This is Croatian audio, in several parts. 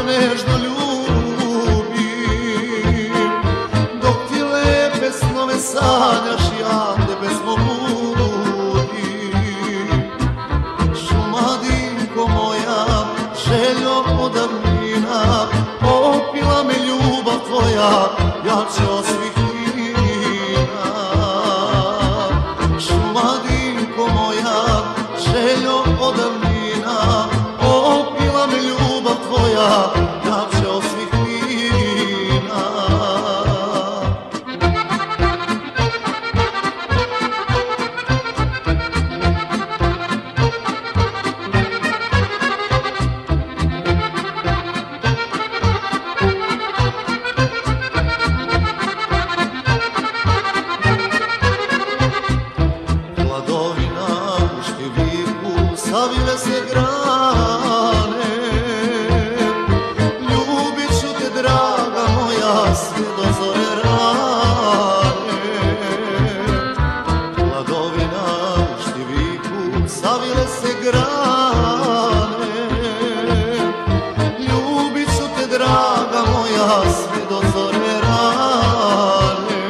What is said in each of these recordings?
nežno ljubim, dok ti lepe snove sanjaš, ja tebe smo budim. Šumadinko moja, željo od davnina, opila me ljubav tvoja, jače od svih vina. Šumadinko moja, željo od davnina, opila me ljubav tvoja, jače od svih vina. Savile se grane, ljubit ću te draga moja sve do zore rane. Hladovina u štiviku, savile se grane, ljubit ću te draga moja sve do zore rane.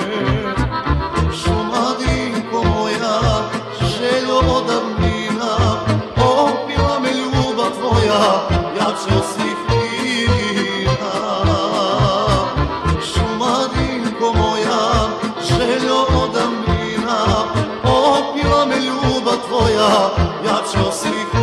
Šumadinko moja, željo od davnina, opila me ljubav tvoja, jače od svih vina. Šumadinko moja, željo od davnina, opila me ljubav tvoja, jače od svih vina.